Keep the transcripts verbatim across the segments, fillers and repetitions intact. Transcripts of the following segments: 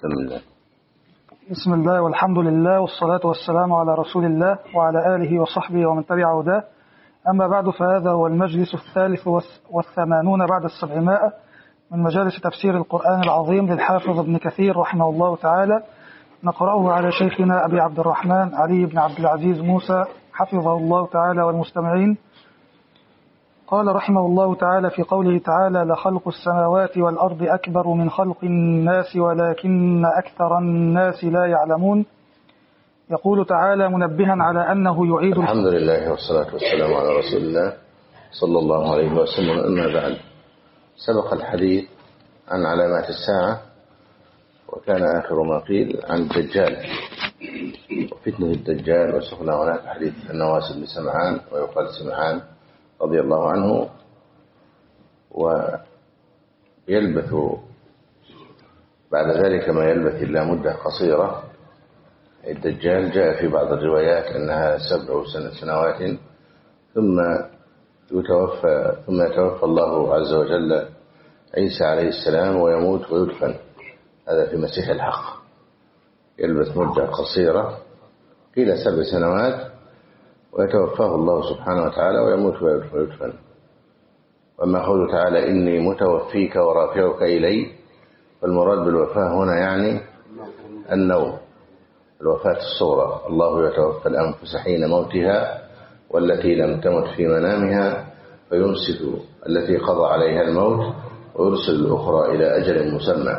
بسم الله والحمد لله والصلاة والسلام على رسول الله وعلى آله وصحبه ومن تبع هداه. أما بعد، فهذا هو المجلس الثالث والثمانون بعد السبعمائة من مجالس تفسير القرآن العظيم للحافظ ابن كثير رحمه الله تعالى، نقرأه على شيخنا أبي عبد الرحمن علي بن عبد العزيز موسى حفظه الله تعالى والمستمعين. قال رحمه الله تعالى في قوله تعالى: لخلق السماوات والأرض أكبر من خلق الناس ولكن أكثر الناس لا يعلمون. يقول تعالى منبها على أنه يعيد الحمد لله والصلاة والسلام على رسول الله صلى الله عليه وسلم. أما بعد، سبق الحديث عن علامات الساعة، وكان آخر ما قيل عن الدجال وفتنة الدجال، وسقنا هناك حديث النواس بن سمعان ويقال سمعان رضي الله عنه. ويلبث بعد ذلك ما يلبث إلا مدة قصيرة. الدجال جاء في بعض الروايات أنها سبع سنوات ثم يتوفى ثم يتوفى الله عز وجل عيسى عليه السلام ويموت ويدفن. هذا في مسيح الحق، يلبث مدة قصيرة قيل سبع سنوات ويتوفاه الله سبحانه وتعالى ويموت ويدفن. وأما قوله تعالى: إني متوفيك ورافعك إلي، فالمراد بالوفاة هنا يعني النوم، الوفاة الصغرى. الله يتوفى الأنفس حين موتها والتي لم تمت في منامها فيمسك التي قضى عليها الموت ويرسل الأخرى إلى أجل مسمى.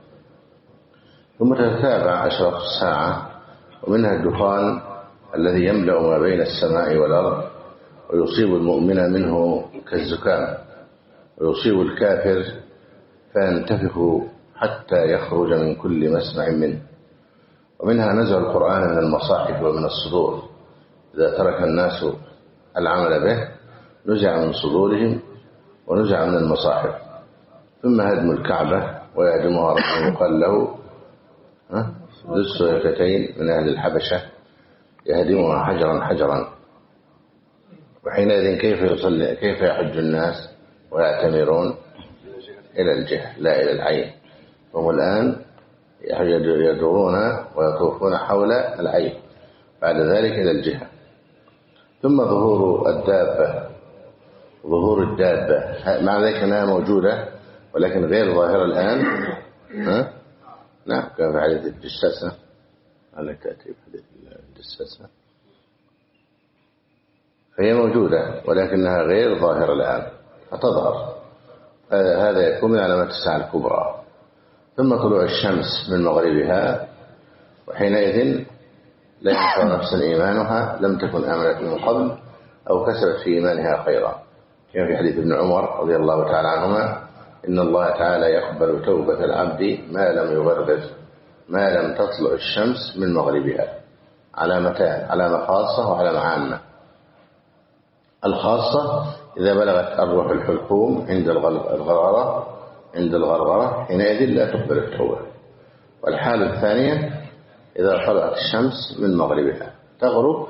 ثم تتابع أشراط الساعة، ومنها الدخان الذي يملأ ما بين السماء والأرض ويصيب المؤمن منه كالزكام، ويصيب الكافر فينتفخ حتى يخرج من كل مسمع منه. ومنها نزع القرآن من المصاحف ومن الصدور، إذا ترك الناس العمل به نزع من صدورهم ونزع من المصاحف. ثم هدم الكعبة ويهدمها رجل يقال له ذو السويقتين من أهل الحبشة، يهدمها حجرا حجرا. وحينئذ كيف يصلي كيف يحج الناس ويعتمرون؟ إلى الجهة لا إلى العين. هم الآن يدورون ويطوفون حول العين، بعد ذلك إلى الجهة. ثم ظهور الدابة، ظهور الدابة مع ذلك أنها موجودة ولكن غير ظاهرة الآن. ها؟ نعم، كان في حديث الجساسة، على تأتي حديث الجساسة، فهي موجودة ولكنها غير ظاهرة الآن فتظهر. هذا يكون من علامات الساعة الكبرى. ثم طلوع الشمس من مغربها، وحينئذ لا ينفع نفسا إيمانها لم تكن آمنت من قبل أو كسبت في إيمانها خيرا، كما في حديث ابن عمر رضي الله تعالى عنهما: إن الله تعالى يقبل توبة العبد ما لم يغرغر، ما لم تطلع الشمس من مغربها. علامتان: علامة خاصة وعلامة عامة. الخاصة إذا بلغت الروح الحلقوم عند الغرغرة عند الغرغرة حينئذ لا تقبل التوبة. والحالة الثانية إذا طلعت الشمس من مغربها، تغرب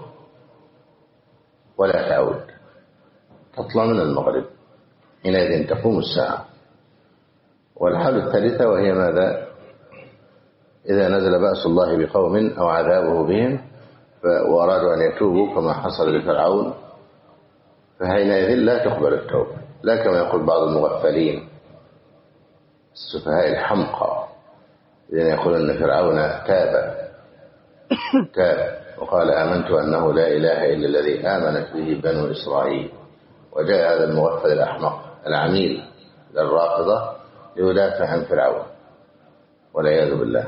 ولا تعود، تطلع من المغرب، حينئذ تقوم الساعة. والحالة الثالثة وهي ماذا؟ إذا نزل بأس الله بقوم أو عذابه بهم وأرادوا أن يتوبوا كما حصل لفرعون، فحينئذ لا تقبل التوبة، لا كما يقول بعض المغفلين السفهاء الحمقى الذين يقولون أن فرعون تاب تاب وقال: آمنت أنه لا إله إلا الذي آمنت به بنو إسرائيل. وجاء هذا المغفل الأحمق العميل للرافضة ليدافع عن فرعون والعياذ بالله.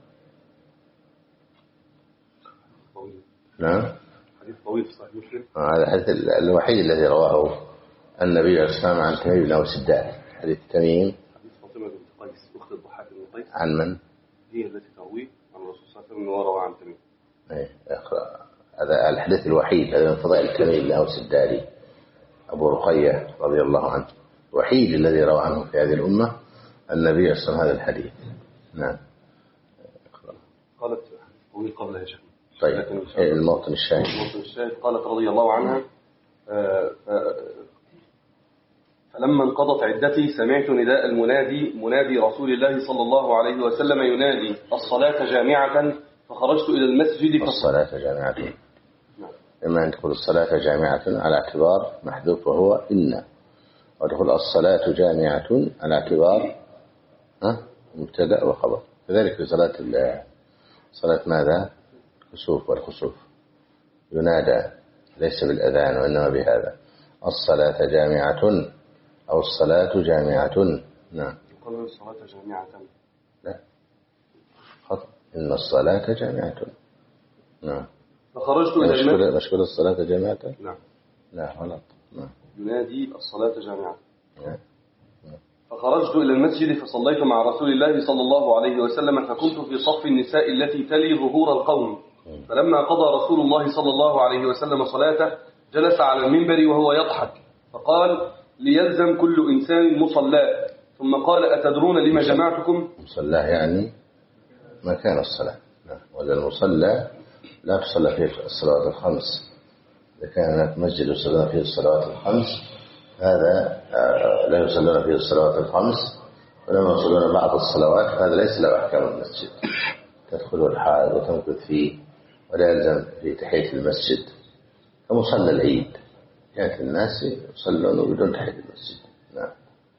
نعم، حديث طويل في صحيح مسلم. هذا الحديث الوحيد الذي رواه النبي صلى الله عليه وسلم عن تميم بن أوس الداري، حديث تميم حديث فاطمة بنت قيس أخت الضحاك بن قيس. عن من؟ هي التي تروي عن الرسول صلى الله عليه وسلم وروى عن تميم. إيه، هذا الحديث الوحيد، هذا من فضائل تميم بن أوس الداري أبو رقية رضي الله عنه، الوحيد الذي روى عنه في هذه الأمة النبي صلى الله عليه وسلم هذا الحديث. نعم. قالت طويل قبلها شيخ. طيب، الموطن الشاهد. الموطن الشاهد قالت رضي الله عنها: فلما انقضت عدتي سمعت نداء المنادي منادي رسول الله صلى الله عليه وسلم ينادي الصلاة جامعة، فخرجت إلى المسجد. الصلاة جامعة، إما أن تقول الصلاة جامعة على اعتبار محذوف وهو إن، وتقول الصلاة جامعة على اعتبار مبتدأ وخبر. كذلك في صلاة صلاة ماذا؟ الكسوف والخسوف ينادى ليس بالأذان وإنما بهذا الصلاة جامعة أو الصلاة جامعة. نعم. يقول الصلاة جامعة. لا خطأ، إن الصلاة جامعة. نعم. فخرجت إلى المسجد. مشكلة الصلاة جامعة. نعم. لا غلط. نعم. ينادي الصلاة جامعة. نعم. فخرجت إلى المسجد فصليت مع رسول الله صلى الله عليه وسلم، فكنت في صف النساء التي تلي ظهور القوم. فلما قضى رسول الله صلى الله عليه وسلم صلاته جلس على المنبر وهو يضحك، فقال ليلزم كل إنسان مصلاه، ثم قال أتدرون لما جمعتكم؟ مصلاه يعني مكان الصلاة. وإذا المصلى لا تصلى فيه الصلوات الخمس، إذا كان هناك مسجد يصلون فيه الصلوات الخمس هذا لا يصلون فيه الصلوات الخمس، ولما يصلون بعض الصلوات هذا ليس له أحكام المسجد، تدخل الحائض وتمكث فيه ولا يلزم في تحية المسجد كمصلى العيد، يأتي الناس يصلون بدون تحية المسجد. نعم.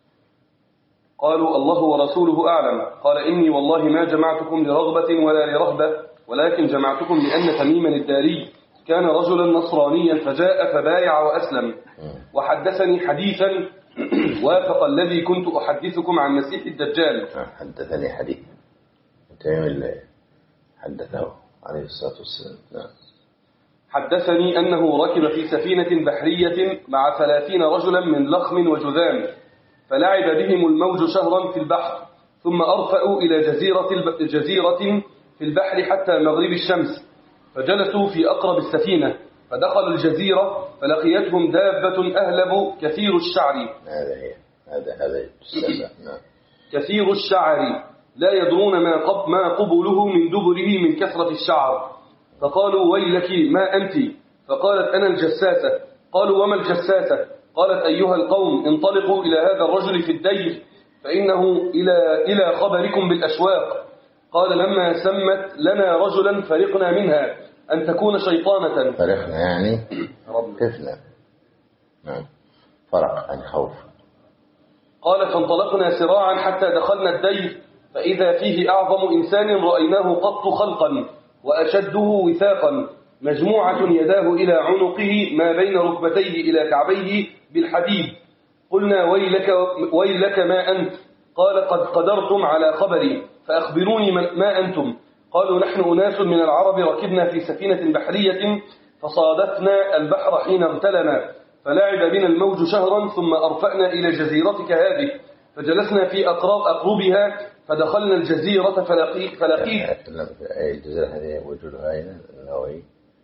قالوا الله ورسوله أعلم. قال إني والله ما جمعتكم لرغبة ولا لرهبة، ولكن جمعتكم لأن تميما الداري كان رجلا نصرانيا فجاء فبايع وأسلم، وحدثني حديثا وافق الذي كنت أحدثكم عن مسيح الدجال. حدثني حديث تميم اللي حدثه عليه الصلاة والسلام. نعم. حدثني أنه ركب في سفينة بحرية مع ثلاثين رجلا من لخم وجذام، فلعب بهم الموج شهرا في البحر، ثم أرفأوا إلى جزيرة, جزيرة في البحر حتى مغرب الشمس، فجلسوا في أقرب السفينة، فدخلوا الجزيرة فلقيتهم دابة أهلب كثير الشعر. هذا هي هذا هذا نعم. كثير الشعر لا يدرون ما قب ما قبله من دبره من كثرة الشعر، فقالوا ويلك ما أنت؟ فقالت أنا الجساسة. قالوا وما الجساسة؟ قالت أيها القوم انطلقوا إلى هذا الرجل في الدير فإنه إلى إلى خبركم بالأشواق. قال لما سمت لنا رجلا فرقنا منها أن تكون شيطانة. فرقنا يعني كفنا. نعم. فرق عن خوف. قال فانطلقنا سراعا حتى دخلنا الدير فإذا فيه أعظم إنسان رأيناه قط خلقا وأشده وثاقا، مجموعة يداه إلى عنقه ما بين ركبتيه إلى كعبيه بالحديد. قلنا ويلك, ويلك ما أنت؟ قال قد قدرتم على خبري، فأخبروني ما أنتم؟ قالوا نحن أناس من العرب ركبنا في سفينة بحرية فصادفنا البحر حين اغتلنا، فلعب بنا الموج شهرا ثم أرفأنا إلى جزيرتك هذه، فجلسنا في أقرب أقربها فدخلنا الجزيرة فلقيت فلقيت أي الجزيرة هذه وجودها أين النووي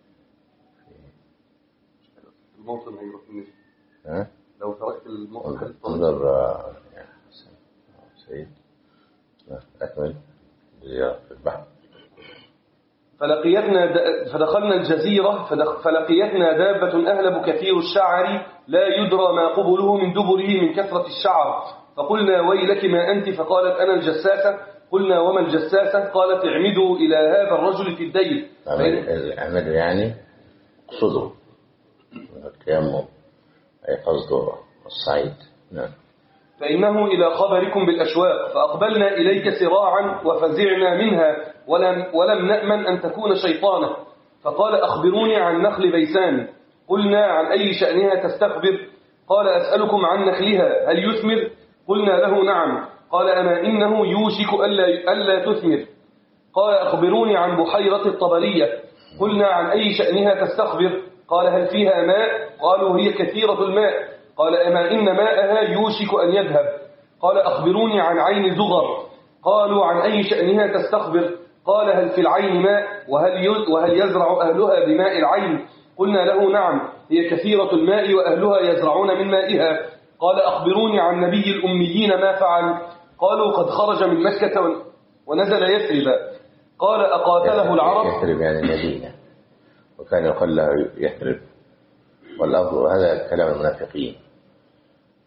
الموطن هيروح مني. ها لو تركت الموطن انظر يا سيد أكمل الجزيرة في البحر. فلقيتنا فدخلنا الجزيرة فلقيتنا دابة أهلب كثير الشعر لا يدرى ما قبله من دبره من كثرة الشعر، فقلنا ويلك ما أنت؟ فقالت أنا الجساسة. قلنا وما الجساسة؟ قالت اعمدوا إلى هذا الرجل في الدير. العمد يعني قصده التيمم أي قصده الصعيد. نعم. فإنه إلى خبركم بالأشواق، فأقبلنا إليك سراعا وفزعنا منها ولم, ولم نأمن أن تكون شيطانة. فقال أخبروني عن نخل بيسان. قلنا عن أي شأنها تستخبر؟ قال أسألكم عن نخلها هل يثمر؟ قلنا له نعم. قال أما إنه يوشك ألا, ألا تثمر. قال أخبروني عن بحيرة الطبرية. قلنا عن أي شأنها تستخبر؟ قال هل فيها ماء؟ قالوا هي كثيرة الماء. قال أما إن ماءها يوشك أن يذهب. قال أخبروني عن عين زغر. قالوا عن أي شأنها تستخبر؟ قال هل في العين ماء وهل, وهل يزرع أهلها بماء العين؟ قلنا له نعم هي كثيرة الماء وأهلها يزرعون من مائها. قال أخبروني عن نبي الأميين ما فعل؟ قالوا قد خرج من مكة ونزل يثرب. قال أقاتله العرب؟ يثرب يعني مدينة، وكان يقال له يثرب، والأفضل هذا كلام المنافقين،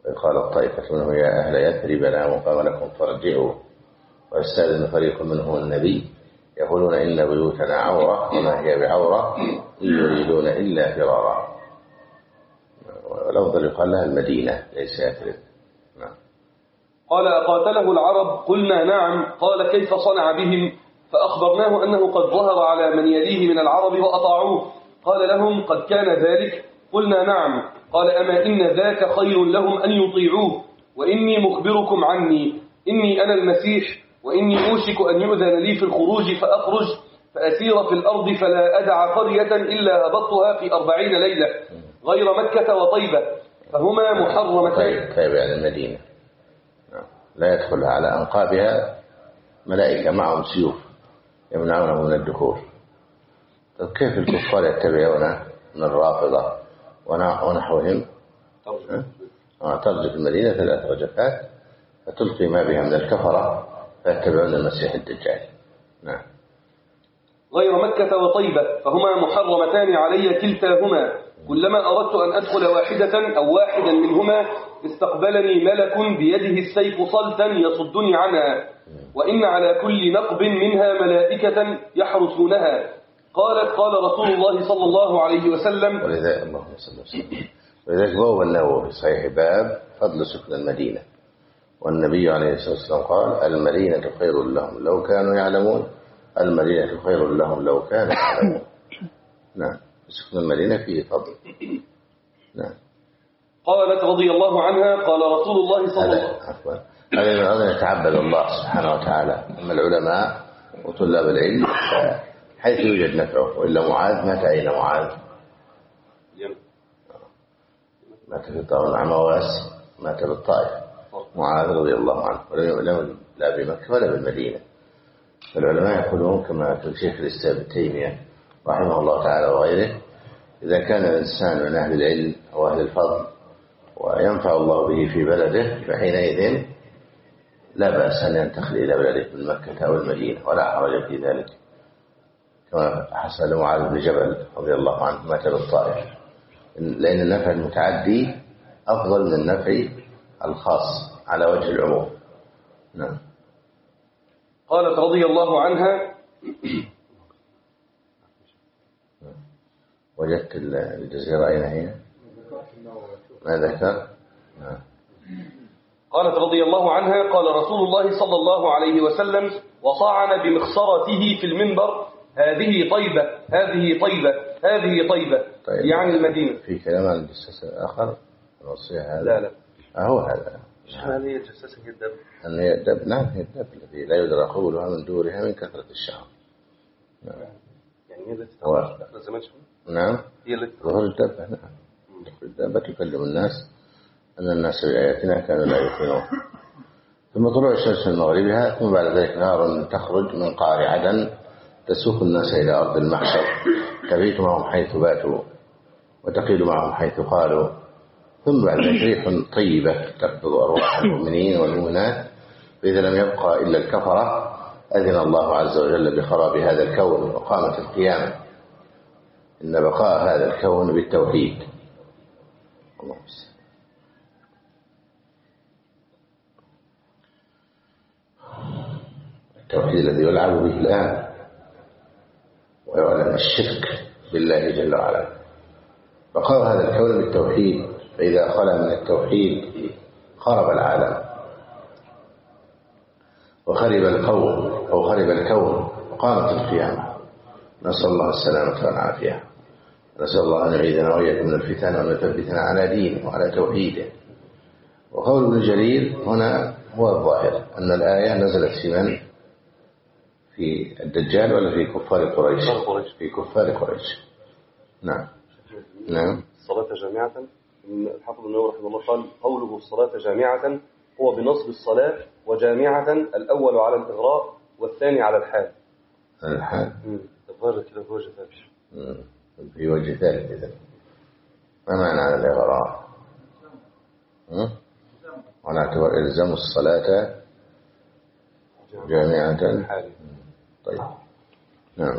قالت طائفة منهم يا أهل يثرب لا مقام لكم فارجعوا ويستأذن فريق منهم النبي يقولون إن بيوتنا عورة وما هي بعورة إن يريدون إلا فرارا. والأفضل يقال لها المدينة ليس يثرب. نعم. قال أقاتله العرب؟ قلنا نعم. قال كيف صنع بهم؟ فأخبرناه أنه قد ظهر على من يليه من العرب وأطاعوه. قال لهم قد كان ذلك؟ قلنا نعم. قال أما إن ذاك خير لهم أن يطيعوه. وإني مخبركم عني إني أنا المسيح وإني أوشك أن يؤذن لي في الخروج فأخرج فأسير في الأرض فلا أدع قرية إلا هبطتها في أربعين ليلة غير مكة وطيبة فهما محرمتان. طيب طيب يعني المدينة لا يدخل على أنقابها ملائكة معهم سيوف يمنعونهم من الدخول. طيب كيف الكفار يتبعون من الرافضة ونحوهم؟ ترجف المدينة ثلاث رجفات فتلقي ما بها من الكفرة فيتبعون المسيح الدجال. نعم. غير مكة وطيبة فهما محرمتان علي كلتاهما كلما أردت أن أدخل واحدة أو واحدا منهما استقبلني ملك بيده السيف صلتا يصدني عنها وإن على كل نقب منها ملائكة يحرسونها. قالت قال رسول الله صلى الله عليه وسلم ولذلك اللهم صل وسلم ولذلك باب النووي في صحيح باب فضل سكن المدينة والنبي عليه الصلاة والسلام قال المدينة خير لهم لو كانوا يعلمون المدينة خير لهم لو كانوا يعلمون. نعم. سكن المدينة فيه فضل. نعم. قالت رضي الله عنها قال رسول الله صلى الله عليه وسلم هذا هذا يتعبد الله سبحانه وتعالى. أما العلماء وطلاب العلم حيث يوجد نفعه وإلا معاذ مات أين معاذ؟ مات في طائف عمواس مات بالطائف. معاذ رضي الله عنه ولم لا بمكة ولا بالمدينة. فالعلماء يقولون كما في شيخ الإسلام ابن تيمية رحمه الله تعالى وغيره إذا كان الإنسان من أهل العلم أو أهل الفضل وينفع الله به في بلده فحينئذ لا بأس أن ينتقل إلى بلده من مكة أو المدينة ولا حرج في ذلك كما حصل معاذ بن جبل رضي الله عنه مات بالطائف لأن النفع المتعدي أفضل من النفع الخاص على وجه العموم. نعم. قالت رضي الله عنها وجدت الجزيرة أين هي؟ ما ذكر؟ نعم. قالت رضي الله عنها قال رسول الله صلى الله عليه وسلم وصعن بمخصرته في المنبر هذه طيبة هذه طيبة هذه طيبة طيب. يعني المدينة. في كلام عن الجساس الآخر الوصية هذا؟ لا لا أهو هذا. هل هي الجساسة هي الدب؟ أن هي الدب. نعم هي الدب التي لا يدرى قولها من دورها من كثرة الشعر. نعم. يعني هي التي تظهر داخل الزمان شوي؟ نعم. هي التي تظهر الدبة. نعم. الدبة تكلم الناس أن الناس بآياتنا كانوا لا يؤمنون. ثم طلوع الشمس من مغربها ثم بعد ذلك نار تخرج من قعر عدن تسوق الناس إلى أرض المحشر تبيت معهم حيث باتوا وتقيل معهم حيث قالوا ثم بعد ذلك ريح طيبة تقبض أرواح المؤمنين والمؤمنات فإذا لم يبقى إلا الكفرة أذن الله عز وجل بخراب هذا الكون وقامت القيامة إن بقاء هذا الكون بالتوحيد. اللهم صل. التوحيد الذي يلعب به الآن ويعلن الشرك بالله جل وعلا. بقاء هذا الكون بالتوحيد فإذا خلا من التوحيد خرب العالم وخرب القوم أو خرب الكون وقامت القيامة. نسأل الله السلامة والعافية. نسأل الله أن يعيذنا وإياكم من الفتن وأن يثبتنا على دينه وعلى توحيده. وقول ابن جرير هنا هو الظاهر أن الآية نزلت في من؟ في الدجال ولا في كفار قريش؟ في كفار قريش. نعم. نعم. الصلاة جامعة الحافظ النووي رحمه الله قال قوله الصلاة جامعة هو بنصب الصلاة وجامعة الأول على الإغراء والثاني على الحال. الحال. تظهر كده في وجه ثالث. في وجه ثالث إذا. ما معنى على الإغراء؟ ونعتبر إلزام الصلاة جامعة. طيب. نعم.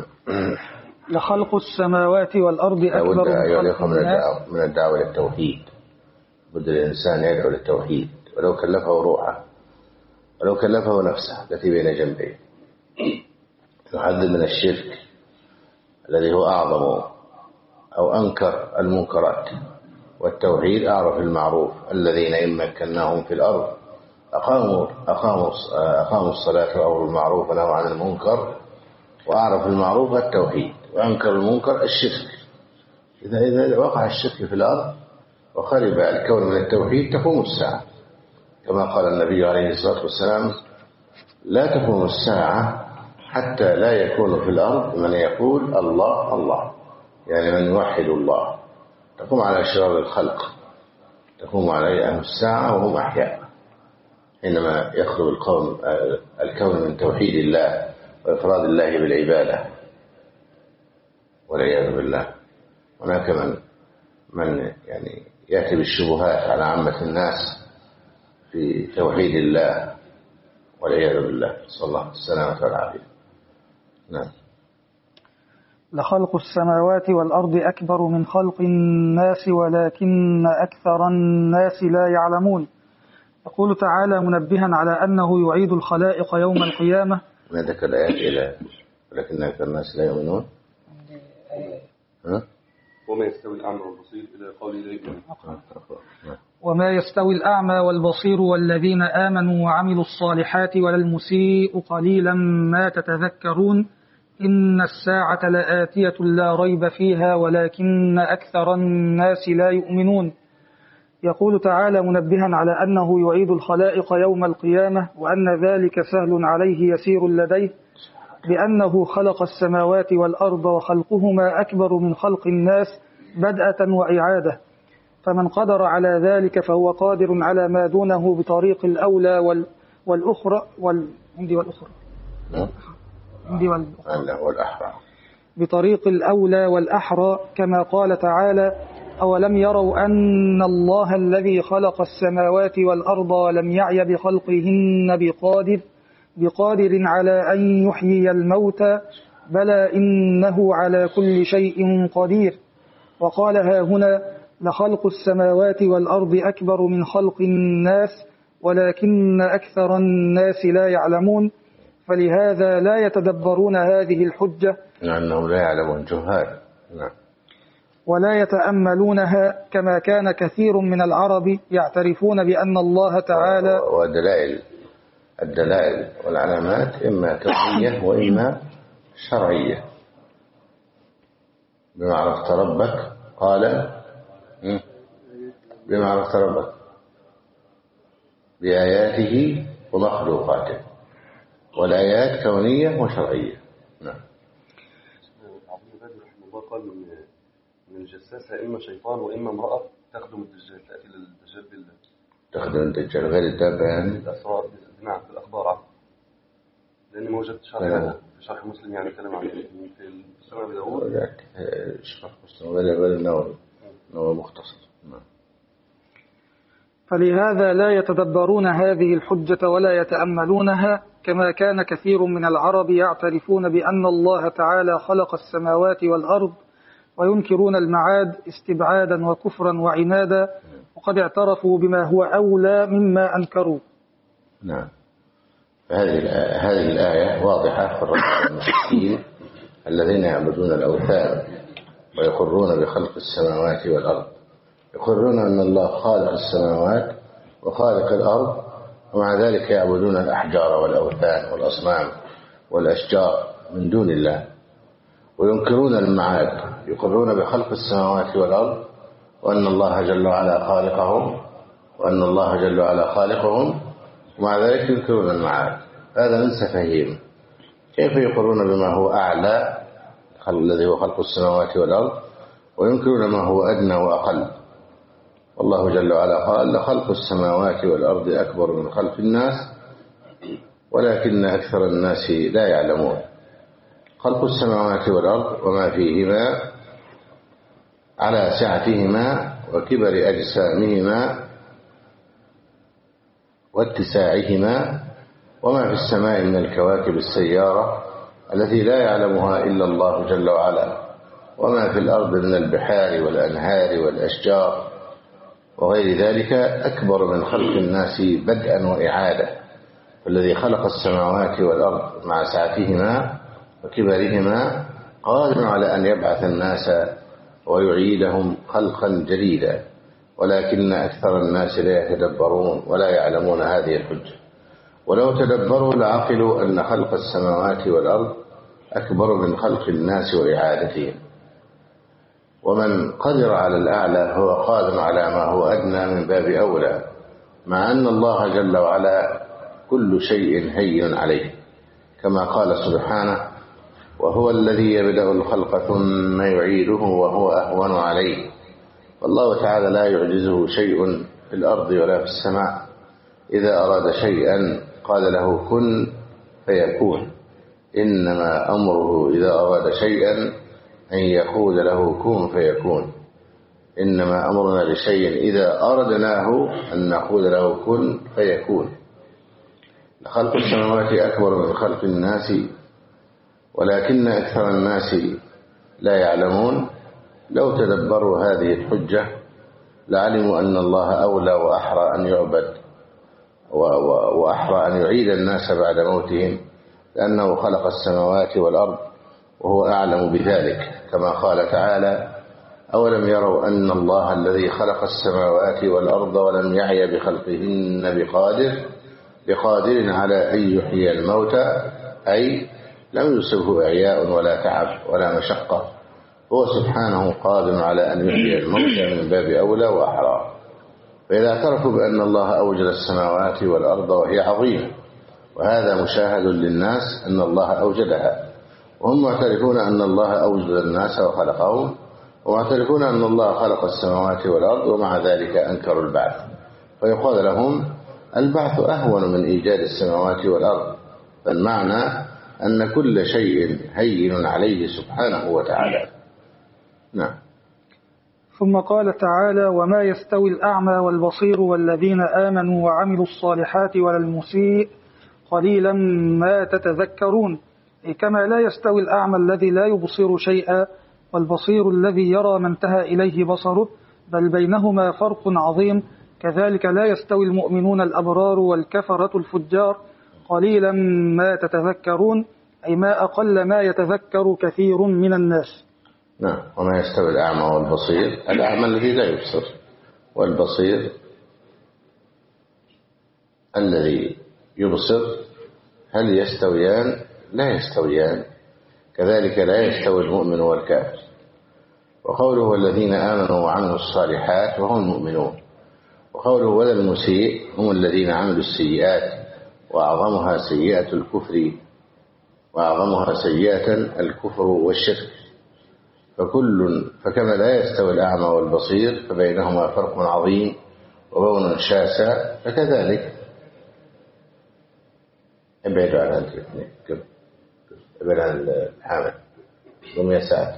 لخلق السماوات والأرض أكبر من خلق الناس من الدعوة للتوحيد بد الإنسان يدعو للتوحيد ولو كلفه روحه ولو كلفه نفسه التي بين جنبيه. يحذر من الشرك الذي هو أعظم أو أنكر المنكرات، والتوحيد أعرف المعروف. الذين إن مكناهم في الأرض أقاموا, أقاموا, أقاموا الصلاة وأمروا بالمعروف ونهوا عن المنكر، وأعرف المعروف التوحيد، وأنكر المنكر الشرك. إذا إذا وقع الشرك في الأرض وخرب الكون من التوحيد تقوم الساعة، كما قال النبي عليه الصلاة والسلام: لا تقوم الساعة حتى لا يكون في الأرض من يقول الله الله، يعني من يوحد الله. تقوم على شرار الخلق، تقوم على أهل الساعة وهم أحياء، حينما يخرب القوم الكون من توحيد الله وإفراد الله بالعبادة والعياذ بالله. هناك من من يعني يأتي بالشبهات على عامة الناس في توحيد الله والعياذ بالله، صلى الله السلامة والعافية. نعم. لخلق السماوات والأرض أكبر من خلق الناس ولكن أكثر الناس لا يعلمون. يقول تعالى منبها على أنه يعيد الخلائق يوم القيامة. ما ذكر الآيات إلى ولكن أكثر الناس لا يؤمنون. ها؟ وما يستوي الأعمى والبصير إلى قول إليه. وما يستوي الأعمى والبصير والذين آمنوا وعملوا الصالحات ولا المسيء قليلا ما تتذكرون إن الساعة لآتية لا ريب فيها ولكن أكثر الناس لا يؤمنون. يقول تعالى منبها على أنه يعيد الخلائق يوم القيامة وأن ذلك سهل عليه يسير لديه، بأنه خلق السماوات والأرض وخلقهما أكبر من خلق الناس بدءة وإعادة، فمن قدر على ذلك فهو قادر على ما دونه بطريق الأولى وال... والأخرى وال... عندي والأخرى عندي والأخرى بطريق الأولى والأحرى، كما قال تعالى: أولم يروا أن الله الذي خلق السماوات والأرض ولم يعي بخلقهن بقادر بقادر على أن يحيي الموتى بلى إنه على كل شيء قدير. وقال ها هنا: لخلق السماوات والأرض أكبر من خلق الناس ولكن أكثر الناس لا يعلمون، فلهذا لا يتدبرون هذه الحجة لأنهم لا يعلمون جهال. نعم. ولا يتأملونها، كما كان كثير من العرب يعترفون بأن الله تعالى ودلائل الدلائل والعلامات إما كونية وإما شرعية. بما عرفت ربك قال بما عرفت ربك بآياته ومخلوقاته، والآيات كونية وشرعية. نعم. قال من الجساسة إما شيطان وإما امرأة تخدم الدجال، تأتي للدجال بالله، تخدم الدجال غير الدابة يعني الأسرار. نعم في الأخبار عفوا، لأني ما وجدت شرح في شرح مسلم يعني كلام عن في السنة أبي داود شرح مسلم غير غير النووي نووي مختصر. نعم. فلهذا لا يتدبرون هذه الحجة ولا يتأملونها، كما كان كثير من العرب يعترفون بأن الله تعالى خلق السماوات والأرض وينكرون المعاد استبعادا وكفرا وعنادا، وقد اعترفوا بما هو أولى مما أنكروا. نعم. هذه هذه الآية واضحة في الرد على المشركين الذين يعبدون الأوثان ويقرون بخلق السماوات والأرض، يقرون أن الله خالق السماوات وخالق الأرض، ومع ذلك يعبدون الأحجار والأوثان والأصنام والأشجار من دون الله، وينكرون المعاد، يقرون بخلق السماوات والأرض وأن الله جل وعلا خالقهم وأن الله جل وعلا خالقهم، ومع ذلك ينكرون المعاد. هذا من سفههم. كيف يقرون بما هو أعلى الذي هو خلق السماوات والأرض وينكرون ما هو أدنى وأقل؟ والله جل وعلا قال: لخلق السماوات والأرض أكبر من خلق الناس ولكن أكثر الناس لا يعلمون. خلق السماوات والأرض وما فيهما على سعتهما وكبر أجسامهما واتساعهما، وما في السماء من الكواكب السيارة التي لا يعلمها إلا الله جل وعلا، وما في الأرض من البحار والأنهار والأشجار وغير ذلك أكبر من خلق الناس بدءا وإعادة. فالذي خلق السماوات والأرض مع سعتهما وكبرهما قادر على أن يبعث الناس ويعيدهم خلقا جديدا، ولكن أكثر الناس لا يتدبرون ولا يعلمون هذه الحجة. ولو تدبروا لعقلوا أن خلق السماوات والأرض أكبر من خلق الناس وإعادتهم. ومن قدر على الأعلى هو قادر على ما هو أدنى من باب أولى، مع أن الله جل وعلا كل شيء هين عليه، كما قال سبحانه: وهو الذي يبدأ الخلق ثم يعيده وهو أهون عليه. والله تعالى لا يعجزه شيء في الأرض ولا في السماء، إذا أراد شيئا قال له كن فيكون، إنما أمره إذا أراد شيئا أن يقول له كن فيكون. إنما أمرنا لشيء إذا أردناه أن نقول له كن فيكون. خلق السماوات أكبر من خلق الناس، ولكن أكثر الناس لا يعلمون. لو تدبروا هذه الحجة لعلموا أن الله أولى وأحرى أن يعبد وأحرى أن يعيد الناس بعد موتهم، لأنه خلق السماوات والأرض وهو أعلم بذلك، كما قال تعالى: أولم يروا أن الله الذي خلق السماوات والأرض ولم يعي بخلقهن بقادر بقادر على أن يحيي الموتى، أي لم يصبه إعياء ولا تعب ولا مشقة، هو سبحانه قادر على أن يحيي الموتى من باب أولى وأحرى. فإذا اعترفوا بأن الله أوجد السماوات والأرض وهي عظيمة، وهذا مشاهد للناس أن الله أوجدها، وهم معترفون أن الله أوجد الناس وخلقهم، ومعترفون أن الله خلق السماوات والأرض، ومع ذلك أنكروا البعث، فيقال لهم: البعث أهون من إيجاد السماوات والأرض. فالمعنى أن كل شيء هين عليه سبحانه وتعالى. نعم. ثم قال تعالى: وما يستوي الأعمى والبصير والذين آمنوا وعملوا الصالحات ولا المسيء قليلا ما تتذكرون. كما لا يستوي الأعمى الذي لا يبصر شيئا والبصير الذي يرى ما انتهى إليه بصره، بل بينهما فرق عظيم. كذلك لا يستوي المؤمنون الأبرار والكفرة الفجار قليلا ما تتذكرون، أي ما أقل ما يتذكر كثير من الناس. نعم. وما يستوي الأعمى والبصير، الأعمى الذي لا يبصر، والبصير الذي يبصر، هل يستويان؟ لا يستويان. كذلك لا يستوي المؤمن والكافر. وقوله والذين آمنوا وعملوا الصالحات وهم المؤمنون، وقوله ولا المسيء هم الذين عملوا السيئات، وأعظمها سيئة الكفر وأعظمها سيئة الكفر والشرك. فكل فكما لا يستوي الأعمى والبصير فبينهما فرق عظيم وبون شاسع، فكذلك ابعدوا عن الاثنين، ابعد عن الحامل قم يا سعد.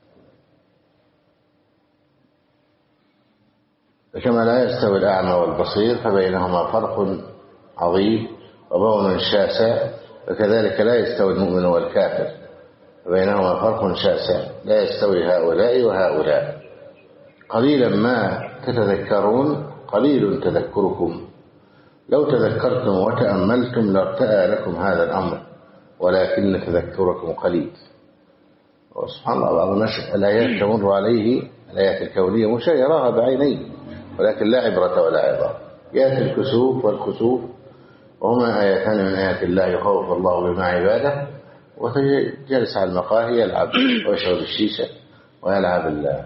فكما لا يستوي الأعمى والبصير فبينهما فرق عظيم وبون شاسع، فكذلك لا يستوي المؤمن والكافر فبينهما فرق شاسع، لا يستوي هؤلاء وهؤلاء. قليلا ما تتذكرون، قليل تذكركم، لو تذكرتم وتأملتم لارتأى لكم هذا الأمر، ولكن تذكركم قليل. وسبحان الله، بعض الناس الآيات تمر عليه، الآيات الكونية مش يراها بعينيه، ولكن لا عبرة ولا عظة. يأتي الكسوف والخسوف وهما آياتان من آيات الله يخوف الله بما عباده، وجلس على المقاهي يلعب ويشرب الشيشة ويلعب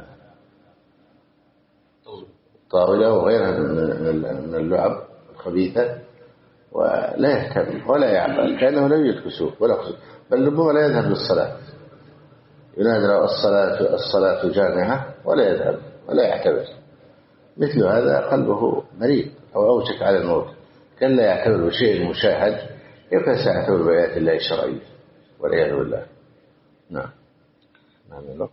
الطاولة وغيرها من اللعب الخبيثة، ولا يهتم ولا يعمل كأنه لا يوجد كسوف ولا خسوف، بل ربما لا يذهب للصلاة، ينادى له الصلاة الصلاة جامعة ولا يذهب ولا يعتبر. مثل هذا قلبه مريض أو أوشك على الموت، كان لا يعتبر بشيء مشاهد، كيف سيعتبر بآيات الله الشرعية؟ والعياذ بالله. نعم. نعم الوقت.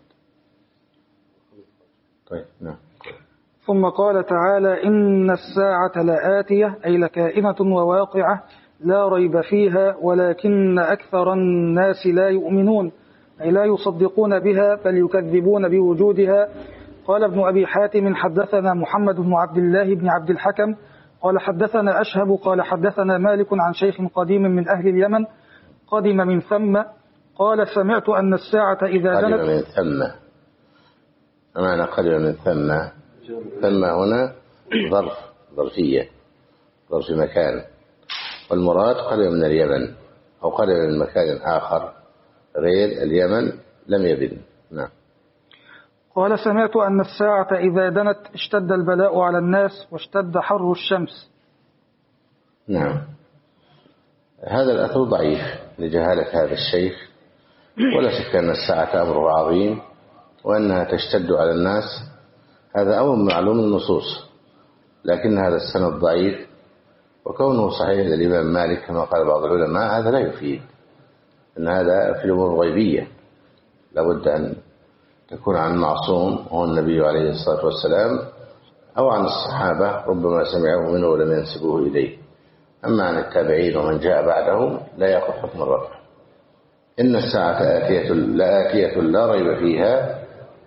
طيب. نعم. ثم قال تعالى: إن الساعة لآتية، أي لكائنة وواقعة لا ريب فيها، ولكن أكثر الناس لا يؤمنون، أي لا يصدقون بها بل يكذبون بوجودها قال ابن أبي حاتم حدثنا محمد بن عبد الله بن عبد الحكم قال حدثنا أشهب قال حدثنا مالك عن شيخ قديم من أهل اليمن قدم من ثم قال سمعت أن الساعة إذا قدم دنت من ثم. معنى قدم من ثم، ثم هنا ظرف، ظرفية، ظرف مكان، والمراد قدم من اليمن أو قدم من مكان آخر غير اليمن لم يبن. نعم. قال سمعت أن الساعة إذا دنت اشتد البلاء على الناس واشتد حر الشمس. نعم. هذا الأثر ضعيف لجهالة هذا الشيخ، ولا شك أن الساعة أمره عظيم وأنها تشتد على الناس، هذا أمر معلوم النصوص، لكن هذا السند ضعيف، وكونه صحيح للإمام مالك كما قال بعض العلماء هذا لا يفيد أن هذا في الأمور الغيبية، لابد أن تكون عن معصوم هو النبي عليه الصلاة والسلام أو عن الصحابة ربما سمعوه منه ولم ينسبوه إليه. أما عن التابعين ومن جاء بعدهم لا يأخذ حكم الرفع. إن الساعة آتية لا آتية لا ريب فيها،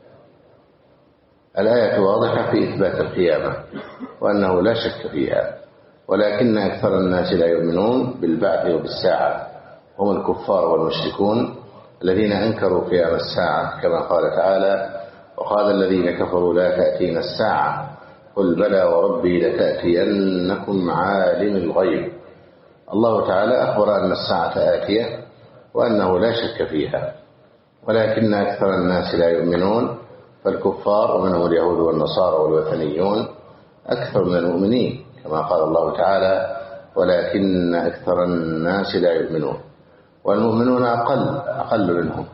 الآية واضحة في إثبات القيامة وأنه لا شك فيها، ولكن أكثر الناس لا يؤمنون بالبعث وبالساعة، هم الكفار والمشركون الذين أنكروا قيام الساعة كما قال تعالى: وقال الذين كفروا لا تأتينا الساعة قل بلى وربي لتأتينكم عالم الغيب. الله تعالى أخبر أن الساعة آتية وأنه لا شك فيها، ولكن أكثر الناس لا يؤمنون، فالكفار ومنهم اليهود والنصارى والوثنيون أكثر من المؤمنين كما قال الله تعالى: ولكن أكثر الناس لا يؤمنون. والمؤمنون أقل أقل منهم،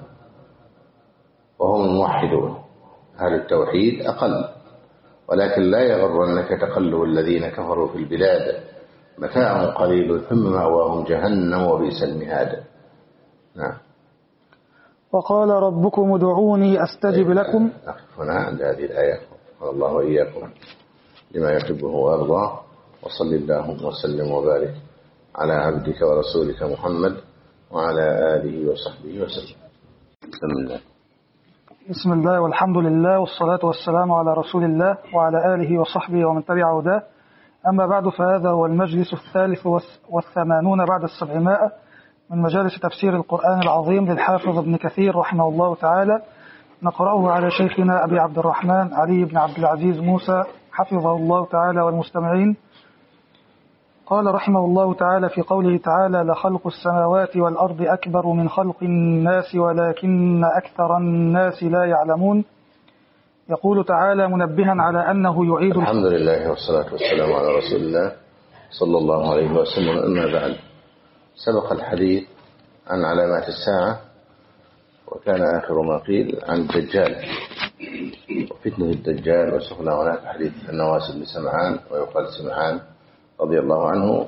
وهم الموحدون، أهل التوحيد أقل، ولكن لا يغرنك تقلب الذين كفروا في البلاد، متاع قليل ثم مأواهم جهنم وبئس المهاد. نعم. وقال ربكم ادعوني أستجب لكم. نقف هنا عند هذه الآية، والله وإياكم لما يحبه ويرضاه، وصل اللهم وسلم وبارك على عبدك ورسولك محمد وعلى آله وصحبه وسلم. بسم الله. بسم الله والحمد لله والصلاة والسلام على رسول الله وعلى آله وصحبه ومن تبع هداه. أما بعد، فهذا هو المجلس الثالث والثمانون بعد السبعمائة من مجالس تفسير القرآن العظيم للحافظ ابن كثير رحمه الله تعالى، نقرأه على شيخنا أبي عبد الرحمن علي بن عبد العزيز موسى حفظه الله تعالى والمستمعين. قال رحمه الله تعالى في قوله تعالى: لخلق السماوات والأرض أكبر من خلق الناس ولكن أكثر الناس لا يعلمون. يقول تعالى منبها على أنه يعيد. الحمد لله والصلاة والسلام على رسول الله صلى الله عليه وسلم. أما بعد، سبق الحديث عن علامات الساعة، وكان آخر ما قيل عن الدجال وفتنة الدجال، وسقنا هناك حديث النواس بن سمعان ويقال سمعان رضي الله عنه.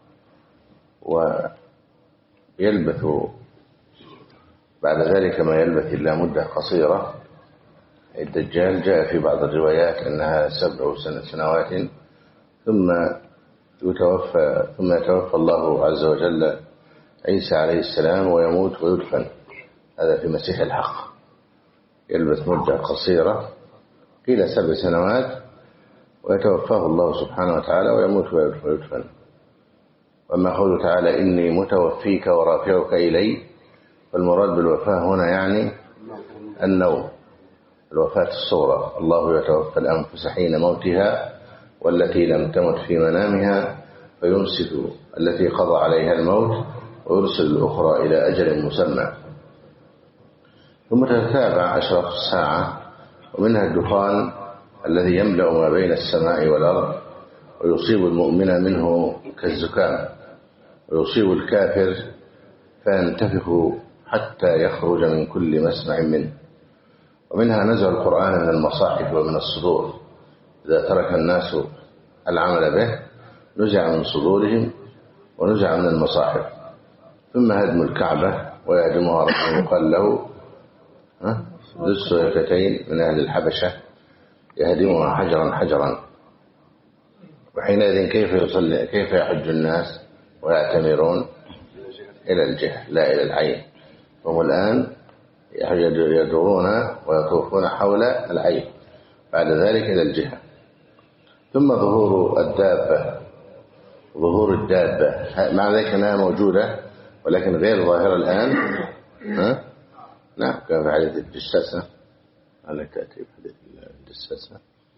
ويلبث بعد ذلك ما يلبث إلا مدة قصيرة. الدجال جاء في بعض الروايات أنها سبع سنوات ثم يتوفى ثم يتوفى الله عز وجل عيسى عليه السلام ويموت ويدفن. هذا في مسيح الحق، يلبث مدة قصيرة، قيل سبع سنوات، ويتوفاه الله سبحانه وتعالى ويموت ويدفن. وأما قوله تعالى: إني متوفيك ورافعك إلي، فالمراد بالوفاة هنا يعني النوم، الوفاة الصغرى. الله يتوفى الأنفس حين موتها والتي لم تمت في منامها فيمسك التي قضى عليها الموت ويرسل الأخرى إلى أجل مسمى. ثم تتابع أشراط الساعة، ومنها الدخان الذي يملأ ما بين السماء والأرض ويصيب المؤمن منه كالزكام، ويصيب الكافر فينتفخ حتى يخرج من كل مسمع منه. ومنها نزع القرآن من المصاحف ومن الصدور، إذا ترك الناس العمل به نزع من صدورهم ونزع من المصاحف. ثم هدم الكعبة ويهدمها رجل يقال له ذو السيفتين من أهل الحبشة، يهدمها حجرا حجرا. وحينئذ كيف يصلي كيف يحج الناس ويعتمرون؟ إلى الجهة لا إلى العين. هم الآن يدورون ويطوفون حول العين، بعد ذلك إلى الجهة. ثم ظهور الدابة، ظهور الدابة مع ذلك أنها موجودة ولكن غير ظاهرة الآن. ها؟ نعم كان في حديث الجساسة، على تأتي حديث الجساسة،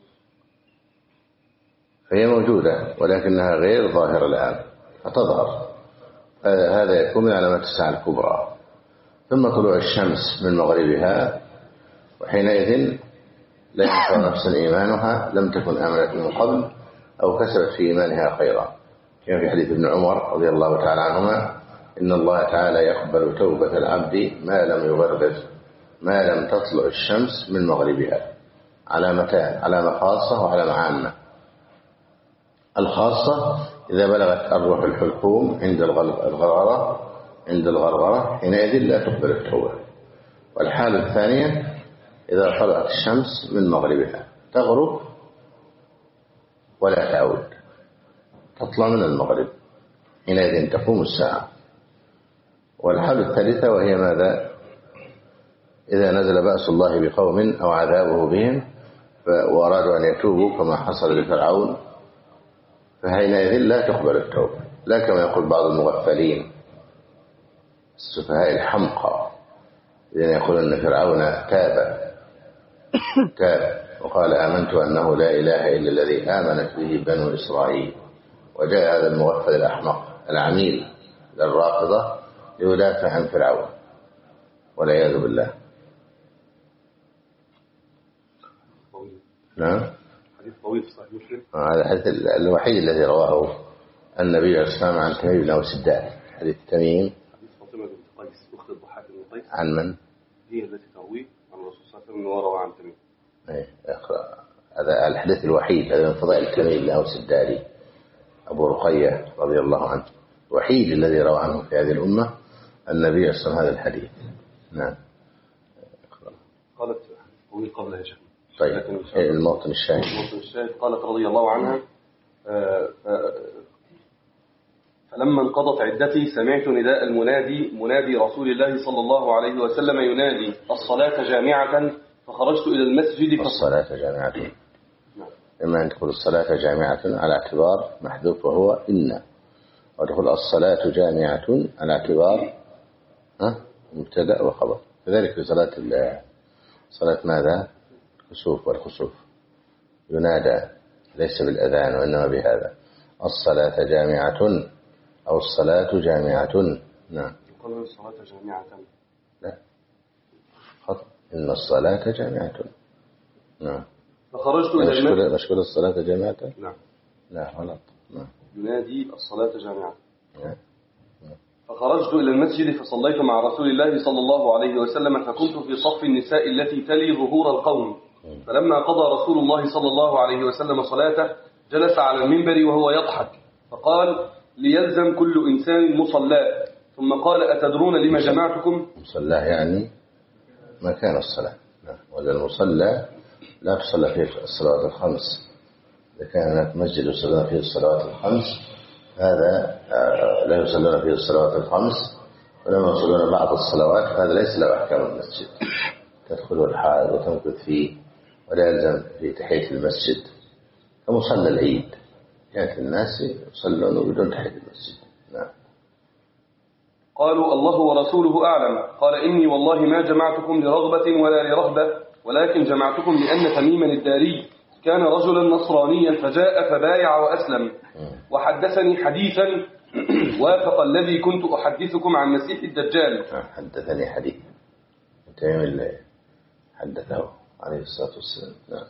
فهي موجودة ولكنها غير ظاهرة الآن فتظهر، هذا يكون من علامات الساعة الكبرى. ثم طلوع الشمس من مغربها، وحينئذ لا ينفع نفسا إيمانها لم تكن آمنت من قبل أو كسبت في إيمانها خيرا، كما في حديث ابن عمر رضي الله تعالى عنهما: إن الله تعالى يقبل توبة العبد ما لم يغرغر، ما لم تطلع الشمس من مغربها. علامتان: علامة خاصة وعلامة عامة. الخاصة إذا بلغت الروح الحلقوم عند الغرغرة عند الغرغرة حينئذ لا تقبل التوبة. والحالة الثانية إذا طلعت الشمس من مغربها، تغرب ولا تعود، تطلع من المغرب، حينئذ تقوم الساعة. والحالة الثالثة وهي ماذا؟ إذا نزل بأس الله بقوم أو عذابه بهم وأرادوا أن يتوبوا كما حصل لفرعون، فحينئذ لا تقبل التوبة، لا كما يقول بعض المغفلين السفهاء الحمقى الذين يقولون أن فرعون تاب تاب وقال آمنت أنه لا إله إلا الذي آمنت به بنو إسرائيل. وجاء هذا المغفل الأحمق العميل للرافضة ليدافع عن فرعون والعياذ بالله. نعم حديث طويل صحيح مسلم. هذا الحديث الوحيد الذي رواه النبي عليه الصلاة والسلام عن تميم بن أوس الداري. حديث تميم حديث فاطمة بنت قيس أخت الضحاك بن قيس. عن من؟ هي التي تروي عن الرسول صلى الله عليه وسلم وروى عن تميم. ايه اقرأ. هذا الحديث الوحيد هذا من فضائل تميم بن أوس الداري أبو رقية رضي الله عنه، الوحيد الذي روى عنه في هذه الأمة النبي صلى الله عليه وسلم هذا الحديث. نعم. قالت طويل قبل هجرة. طيب الموطن الشاهد. الموطن الشاهد قالت رضي الله عنها: فلما انقضت عدتي سمعت نداء المنادي منادي رسول الله صلى الله عليه وسلم ينادي: الصلاة جامعة، فخرجت إلى المسجد. الصلاة جامعة، إما أن تقول الصلاة جامعة على اعتبار محذوف وهو إن، وتقول الصلاة جامعة على اعتبار مبتدأ وخبر. كذلك في صلاة صلاة ماذا؟ الكسوف والخسوف ينادى ليس بالأذان وإنما بهذا: الصلاة جامعة أو الصلاة جامعة. نعم. يقول الصلاة جامعة. لا خطأ، إن الصلاة جامعة. نعم. فخرجت إلى المسجد. مشكلة الصلاة جامعة. نعم. لا غلط. نعم. ينادي الصلاة جامعة. نعم. فخرجت إلى المسجد فصليت مع رسول الله صلى الله عليه وسلم، فكنت في صف النساء التي تلي ظهور القوم. فلما قضى رسول الله صلى الله عليه وسلم صلاته جلس على المنبر وهو يضحك، فقال: ليلزم كل إنسان مصلاه. ثم قال: أتدرون لما جمعتكم؟ مصلاه يعني مكان الصلاة. وإذا المصلى لا تصلى فيه الصلوات الخمس، إذا كان هناك مسجد يصلون فيه الصلوات الخمس هذا لا يصلون فيه الصلوات الخمس، ولما يصلون بعض الصلوات هذا ليس له أحكام المسجد، تدخل الحائض وتمكث فيه ولا يلزم في تحية المسجد. كمصلى العيد يأتي الناس يصلون بدون تحية المسجد. نعم. قالوا: الله ورسوله أعلم. قال: إني والله ما جمعتكم لرغبة ولا لرهبة، ولكن جمعتكم لأن تميما الداري كان رجلا نصرانيا فجاء فبايع وأسلم، وحدثني حديثا وافق الذي كنت أحدثكم عن مسيح الدجال. حدثني حديث تميم اللي حدثه عليه الصلاة والسلام. نعم.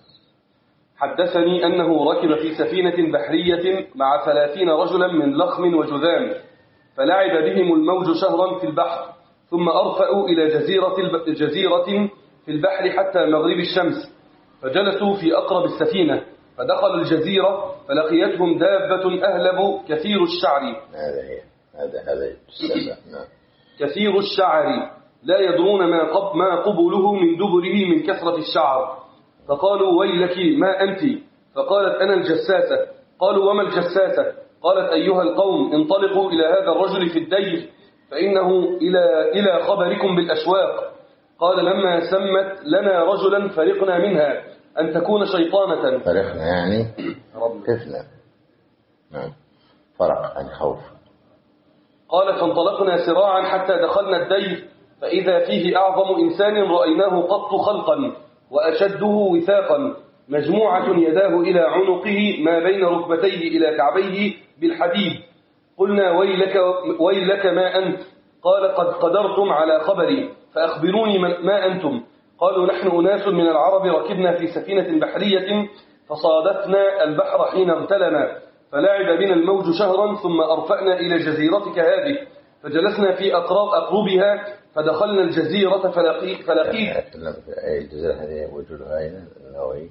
حدثني أنه ركب في سفينة بحرية مع ثلاثين رجلا من لخم وجذام، فلعب بهم الموج شهرا في البحر، ثم أرفأوا إلى جزيرة, جزيرة في البحر حتى مغرب الشمس، فجلسوا في أقرب السفينة، فدخلوا الجزيرة فلقيتهم دابة أهلب كثير الشعر. هذا هي هذا هذا نعم. كثير الشعر لا يدرون ما قب ما قبله من دبره من كثرة الشعر، فقالوا: ويلك ما أنت؟ فقالت: أنا الجساسة. قالوا: وما الجساسة؟ قالت: أيها القوم انطلقوا إلى هذا الرجل في الدير فإنه إلى إلى خبركم بالأشواق. قال: لما سمت لنا رجلا فرقنا منها، أن تكون شيطانة. فرحنا يعني كفنا. نعم فرق عن خوف. قال فانطلقنا سراعا حتى دخلنا الدير فإذا فيه أعظم إنسان رأيناه قط خلقا وأشده وثاقا مجموعة يداه إلى عنقه ما بين ركبتيه إلى كعبيه بالحديد. قلنا ويلك, ويلك ما أنت؟ قال قد قدرتم على خبري فأخبروني ما أنتم. قالوا نحن أناس من العرب ركبنا في سفينة بحرية فصادفنا البحر حين اغتلنا فلعب بنا الموج شهرا ثم أرفأنا إلى جزيرتك هذه فجلسنا في أقراب أقربها فدخلنا الجزيرة فلقي فلقيت أي الجزيرة هذه وجودها أين النووي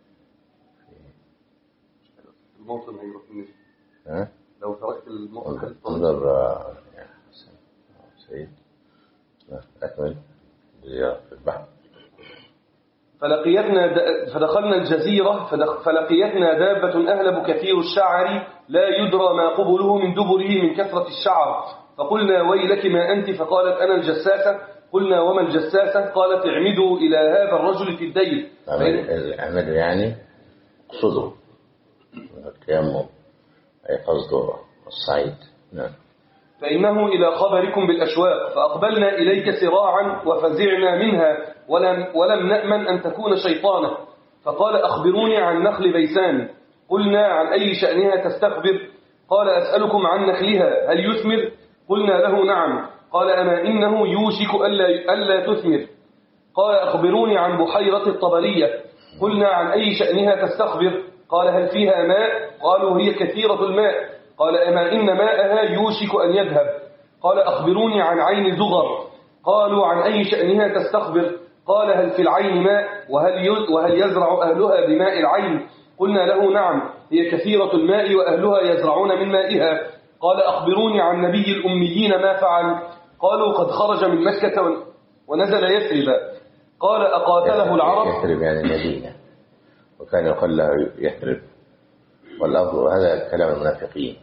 الموطن هيروح مني ها لو تركت الموطن انظر يا سيد أكمل جزيرة في البحر. فلقيتنا فدخلنا الجزيرة فلقيتنا دابة أهلب كثير الشعر لا يدرى ما قبله من دبره من كثرة الشعر فقلنا ويلك ما أنت؟ فقالت أنا الجساسة. قلنا وما الجساسة؟ قالت اعمدوا إلى هذا الرجل في الدير. اعمدوا يعني قصدوا التيمم أي قصده الصعيد. نعم. فإنه إلى خبركم بالأشواق فأقبلنا إليك سراعا وفزعنا منها ولم, ولم نأمن أن تكون شيطانة. فقال أخبروني عن نخل بيسان. قلنا عن أي شأنها تستخبر؟ قال أسألكم عن نخلها هل يثمر؟ قلنا له نعم. قال أما إنه يوشك ألا, ألا تثمر. قال أخبروني عن بحيرة الطبرية. قلنا عن أي شأنها تستخبر؟ قال هل فيها ماء؟ قالوا هي كثيرة الماء. قال أما إن ماءها يوشك أن يذهب. قال أخبروني عن عين زغر. قالوا عن أي شأنها تستخبر؟ قال هل في العين ماء وهل, وهل يزرع أهلها بماء العين؟ قلنا له نعم هي كثيرة الماء وأهلها يزرعون من مائها. قال أخبروني عن نبي الأميين ما فعل؟ قالوا قد خرج من مكة ونزل يثرب. قال أقاتله العرب؟ يثرب يعني المدينة وكان يقال له يثرب والأفضل هذا كلام المنافقين.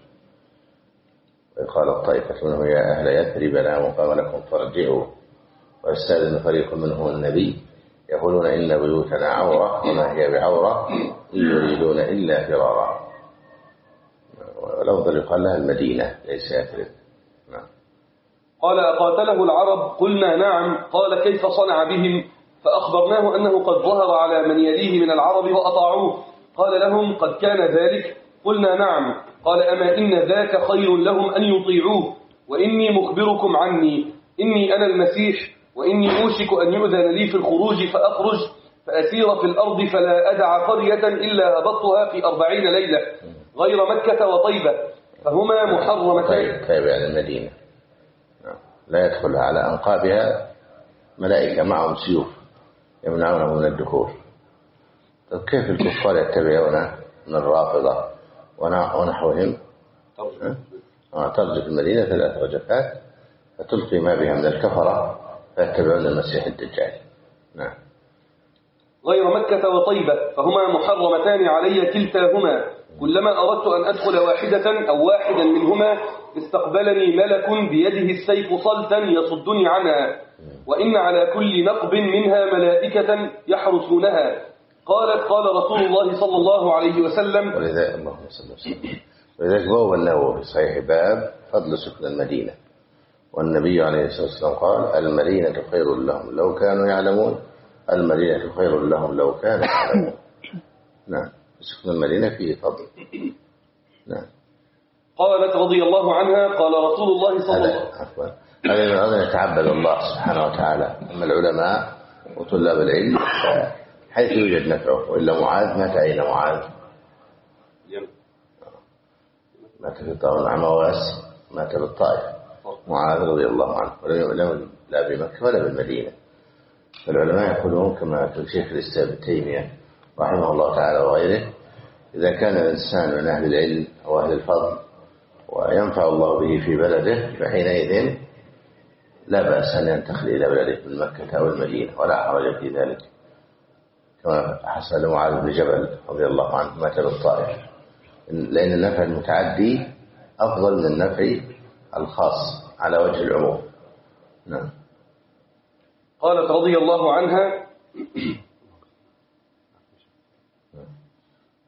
وقال طائفة منهم يا أهل يثرب لا مقام لكم فارجعوا ويستأذن فريق منهم النبي يقولون إن بيوتنا عورة وما هي بعورة إن يريدون إلا فرارا. والأفضل يقال لها المدينة ليس يثرب. نعم. قال أقاتله العرب؟ قلنا نعم. قال كيف صنع بهم؟ فأخبرناه أنه قد ظهر على من يليه من العرب وأطاعوه. قال لهم قد كان ذلك؟ قلنا نعم. قال أما إن ذاك خير لهم أن يطيعوه وإني مخبركم عني إني أنا المسيح وإني أوشك أن يؤذن لي في الخروج فأخرج فأسير في الأرض فلا أدع قرية إلا هبطتها في أربعين ليلة غير مكة وطيبة فهما محرمتان. طيب يعني المدينة لا يدخل على أنقابها ملائكة معهم سيوف يمنعونه من الدخول. طيب كيف الكفار يتبعون من الرافضة ونحوهم؟ ترجف المدينة ثلاث رجفات فتلقي ما بها من الكفرة فيتبعون المسيح الدجال. نعم. غير مكة وطيبة فهما محرمتان علي كلتاهما كلما أردت أن أدخل واحدة أو واحدا منهما استقبلني ملك بيده السيف صلتا يصدني عنها وإن على كل نقب منها ملائكة يحرسونها. قالت قال رسول الله صلى الله عليه وسلم ولذلك اللهم صل وسلم ولذلك بوب النووي في صحيح باب فضل سكن المدينة والنبي عليه الصلاة والسلام قال المدينة خير لهم لو كانوا يعلمون المدينة خير لهم لو كانوا يعلمون. نعم سكن المدينة فيه فضل. نعم. قالت رضي الله عنها قال رسول الله صلى الله عليه وسلم هذا من أن يتعبد الله سبحانه وتعالى. أما العلماء وطلاب العلم حيث يوجد نفعه وإلا معاذ مات أين معاذ؟ مات في طائف عمواس مات بالطائف. معاذ رضي الله عنه ولم لا بمكة ولا بالمدينة. فالعلماء يقولون كما في شيخ الإسلام ابن تيمية رحمه الله تعالى وغيره إذا كان الإنسان من أهل العلم أو أهل الفضل وينفع الله به في بلده فحينئذ لا بأس أن ينتقل إلى بلده من مكة أو المدينة ولا حرج في ذلك كما حصل معاذ بن جبل رضي الله عنه مات بالطائف لأن النفع المتعدي أفضل من النفع الخاص على وجه العموم. نعم. قالت رضي الله عنها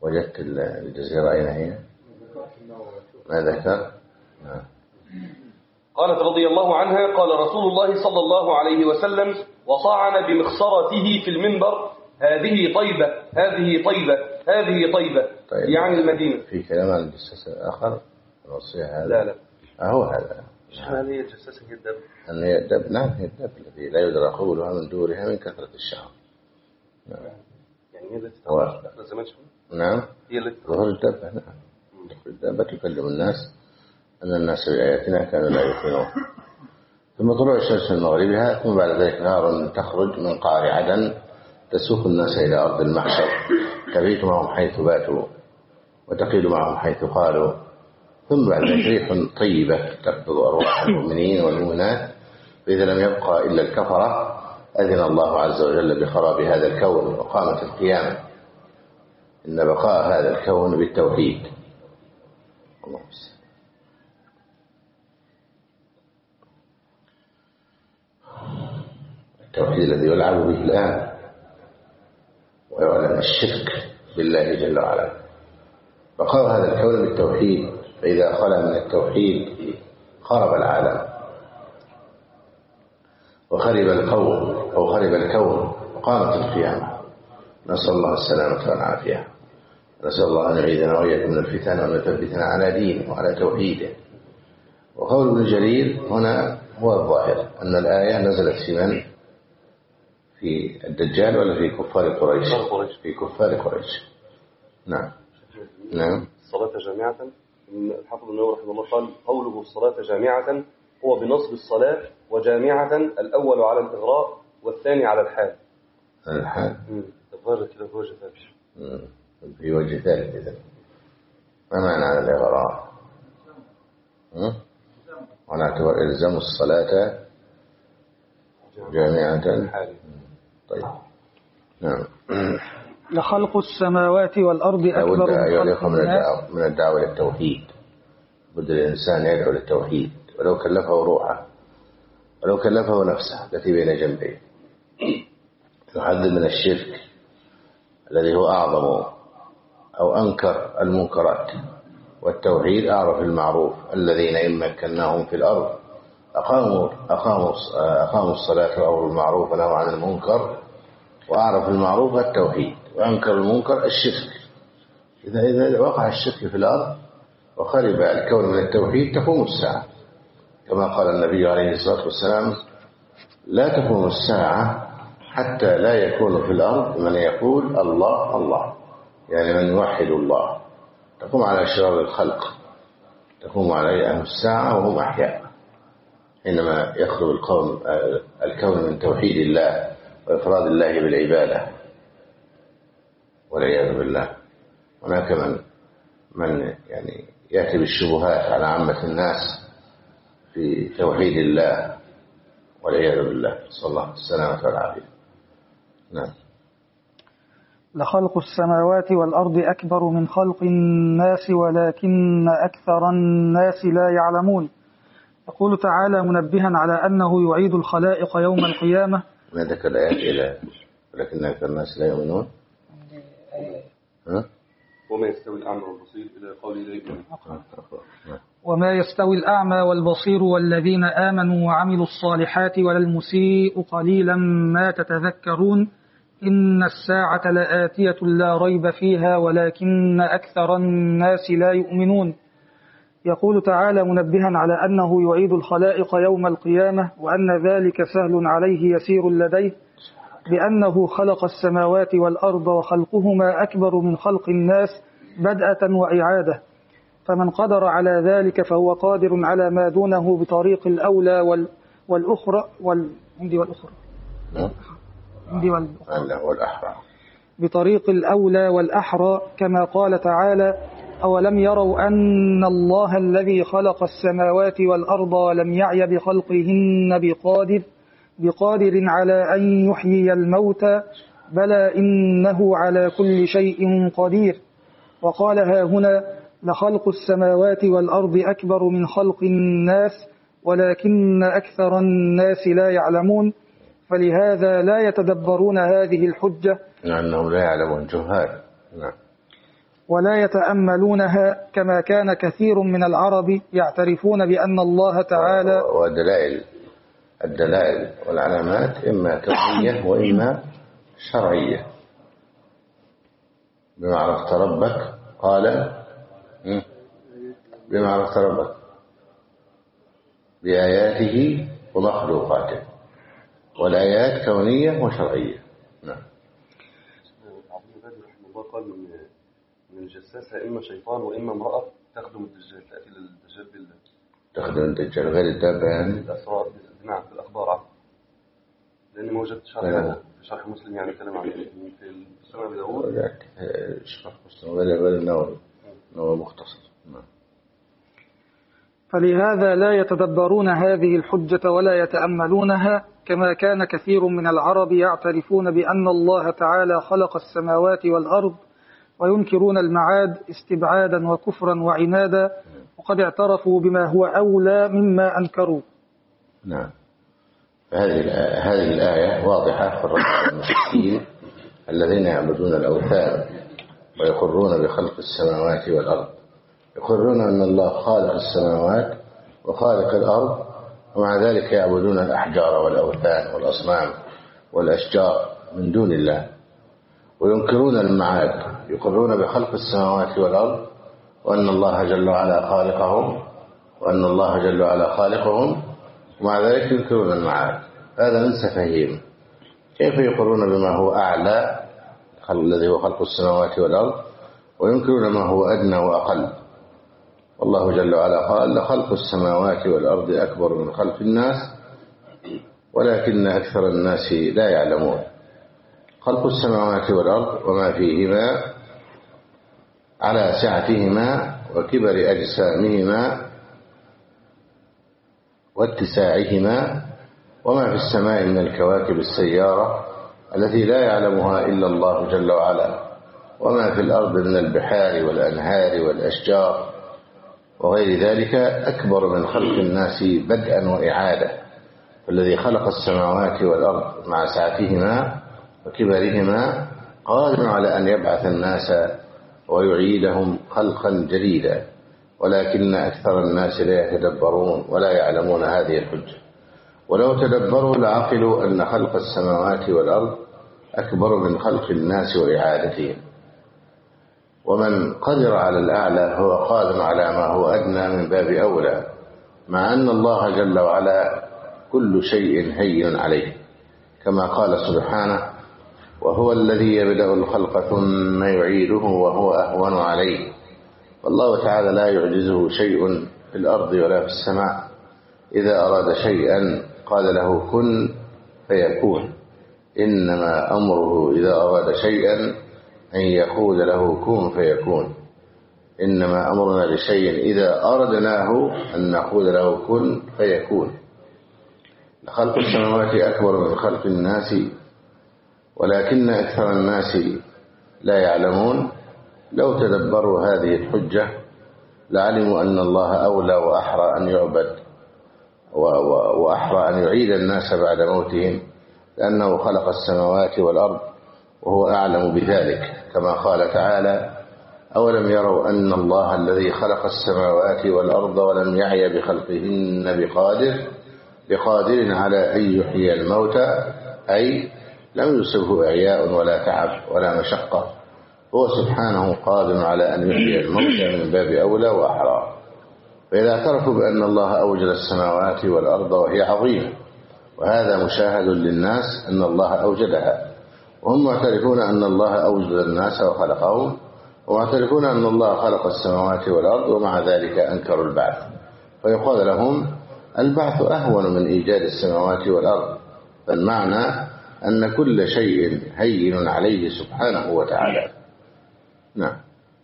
وجدت الجزيرة أين هي؟ ما ذكر؟ نعم. قالت رضي الله عنها قال رسول الله صلى الله عليه وسلم وصعن بمخصرته في المنبر هذه طيبة هذه طيبة هذه طيبة طيب. يعني المدينة. في كلام عن الجساس الآخر الوصية هذا؟ لا لا هو هذا. هل هي الجساسة هي الدب؟ أن هي الدب. نعم هي الدب التي لا يدرى قولها من دورها من كثرة الشعر. نعم. يعني هي التي تظهر داخل الزمان شوي؟ نعم هي التي ظهر الدبة. نعم الدبة تكلم الناس أن الناس بآياتنا كانوا لا يؤمنون. ثم طلوع الشمس من مغربها ثم بعد ذلك نار تخرج من قعر عدن تسوق الناس إلى أرض المحشر تبيت معهم حيث باتوا وتقيل معهم حيث قالوا ثم بعد ذلك ريح طيبة تقبض أرواح المؤمنين والمؤمنات فإذا لم يبقى إلا الكفرة أذن الله عز وجل بخراب هذا الكون وقامت القيامة. إن بقاء هذا الكون بالتوحيد. الله بس. التوحيد الذي يلعب به الآن ويعلن الشرك بالله جل وعلا. بقاء هذا الكون بالتوحيد فإذا خلا من التوحيد خرب العالم وخرب القوم أو خرب الكون وقامت القيامة. نسأل الله السلامة والعافية. نسأل الله أن يعيذنا وإياكم من الفتن وأن يثبتنا على دينه وعلى توحيده. وقول ابن جرير هنا هو الظاهر أن الآية نزلت في من؟ في الدجال ولا في كفار قريش؟ في كفار قريش. نعم نعم. الصلاة جامعة الحافظ النووي رحمه الله قال قوله الصلاة جامعة هو بنصب الصلاة وجامعة الأول على الإغراء والثاني على الحال. الحال الظاهر كده في وجه ثالث. في وجه ثالث إذا ما معنى على الإغراء؟ ونعتبر إلزام الصلاة جامعة. طيب نعم. لخلق السماوات والأرض أكبر من خلق الناس. من الدعوة للتوحيد بد الإنسان يدعو للتوحيد ولو كلفه روحه ولو كلفه نفسه التي بين جنبيه. يحذر من الشرك الذي هو أعظم أو أنكر المنكرات والتوحيد أعرف المعروف الذين إن مكناهم في الأرض أقاموا أقاموا أقاموا الصلاة وأمروا بالمعروف ونهوا عن المنكر وأعرف المعروف التوحيد وأنكر المنكر الشرك. إذا إذا وقع الشرك في الأرض وخرب الكون من التوحيد تقوم الساعة كما قال النبي عليه الصلاة والسلام لا تقوم الساعة حتى لا يكون في الأرض من يقول الله الله يعني من يوحد الله. تقوم على شرار الخلق تقوم عليه أهل الساعة وهم أحياء حينما يخرج القوم الكون من توحيد الله وإفراد الله بالعبادة والعياذ بالله. هناك من من يعني يأتي بالشبهات على عامة الناس في توحيد الله والعياذ بالله. صلى الله السلامة والعافية. نعم. لخلق السماوات والأرض أكبر من خلق الناس ولكن أكثر الناس لا يعلمون. يقول تعالى منبها على أنه يعيد الخلائق يوم القيامة. ما ذكر الآيات إلى ولكن أكثر الناس لا يؤمنون. ها؟ وما يستوي الأعمى والبصير إلى قول إليه. وما يستوي الأعمى والبصير والذين آمنوا وعملوا الصالحات ولا المسيء قليلا ما تتذكرون إن الساعة لآتية لا ريب فيها ولكن أكثر الناس لا يؤمنون. يقول تعالى منبها على أنه يعيد الخلائق يوم القيامة وأن ذلك سهل عليه يسير لديه بأنه خلق السماوات والأرض وخلقهما أكبر من خلق الناس بدءة وإعادة. فمن قدر على ذلك فهو قادر على ما دونه بطريق الأولى وال والأخرى وال عندي والأخرى عندي والأحرى بطريق الأولى والأحرى كما قال تعالى أولم يروا أن الله الذي خلق السماوات والأرض ولم يعي بخلقهن بقادر بقادر على أن يحيي الموتى بلى إنه على كل شيء قدير. وقال ها هنا لخلق السماوات والأرض أكبر من خلق الناس ولكن أكثر الناس لا يعلمون فلهذا لا يتدبرون هذه الحجة لأنهم لا يعلمون جهال. نعم. ولا يتأملونها كما كان كثير من العرب يعترفون بأن الله تعالى. ودلائل الدلائل والعلامات إما كونية وإما شرعية. بما عرفت ربك قال بما عرفت ربك بآياته ومخلوقاته، والآيات كونية وشرعية. نعم. الله قال من الجساسة إما شيطان وإما امرأة تخدم الدجال، تأتي للدجال بالله، تخدم الدجال غير الدابة يعني الأسرار. نعم في الأخبار عفوا، لأني ما وجدت شرح في شرح مسلم يعني كلام عن في السنة بداود شرح مسلم غير غير النووي نووي مختصر. نعم. فلهذا لا يتدبرون هذه الحجة ولا يتأملونها كما كان كثير من العرب يعترفون بأن الله تعالى خلق السماوات والأرض، وينكرون المعاد استبعادا وكفرا وعنادا، وقد اعترفوا بما هو أولى مما أنكروا. نعم. هذه هذه الآية واضحة في الرد المشركين الذين يعبدون الأوثان ويقرون بخلق السماوات والأرض، يقرون أن الله خالق السماوات وخالق الأرض، ومع ذلك يعبدون الأحجار والأوثان والأصنام والأشجار من دون الله، وينكرون المعاد، يقرون بخلق السماوات والأرض وأن الله جل وعلا خالقهم وأن الله جل وعلا خالقهم، ومع ذلك ينكرون المعاد. هذا من سفههم. كيف يقرون بما هو أعلى الذي هو خلق السماوات والأرض وينكرون ما هو أدنى وأقل؟ والله جل وعلا قال لخلق السماوات والأرض أكبر من خلق الناس ولكن أكثر الناس لا يعلمون. خلق السماوات والأرض وما فيهما على سعتهما وكبر أجسامهما واتساعهما، وما في السماء من الكواكب السيارة التي لا يعلمها إلا الله جل وعلا، وما في الأرض من البحار والأنهار والأشجار وغير ذلك أكبر من خلق الناس بدءا وإعادة. فالذي خلق السماوات والأرض مع سعتهما وكبرهما قادر على أن يبعث الناس ويعيدهم خلقا جديدا، ولكن أكثر الناس لا يتدبرون ولا يعلمون هذه الحجة. ولو تدبروا لعقلوا أن خلق السماوات والأرض أكبر من خلق الناس وإعادتهم. ومن قدر على الأعلى هو قادر على ما هو أدنى من باب أولى، مع أن الله جل وعلا كل شيء هين عليه، كما قال سبحانه وهو الذي يبدأ الخلق ثم يعيده وهو أهون عليه. والله تعالى لا يعجزه شيء في الأرض ولا في السماء، إذا أراد شيئا قال له كن فيكون، إنما أمره إذا أراد شيئا أن يقول له كن فيكون، إنما أمرنا لشيء إذا أردناه أن نقول له كن فيكون. خلق السماوات أكبر من خلق الناس ولكن أكثر الناس لا يعلمون. لو تدبروا هذه الحجة لعلموا أن الله أولى وأحرى أن يعبد وأحرى أن يعيد الناس بعد موتهم، لأنه خلق السماوات والأرض وهو أعلم بذلك، كما قال تعالى أولم يروا أن الله الذي خلق السماوات والأرض ولم يعي بخلقهن بقادر بقادر على أن يحيي الموتى، أي لم يصبه إعياء ولا تعب ولا مشقة، هو سبحانه قادر على أن يحيي الموتى من باب أولى وأحرى. فإذا اعترفوا بأن الله أوجد السماوات والأرض وهي عظيمة، وهذا مشاهد للناس أن الله أوجدها، وهم معترفون أن الله أوجد الناس وخلقهم، ومعترفون أن الله خلق السماوات والأرض، ومع ذلك أنكروا البعث، فيقال لهم البعث أهون من إيجاد السماوات والأرض. فالمعنى أن كل شيء هين عليه سبحانه وتعالى. نعم.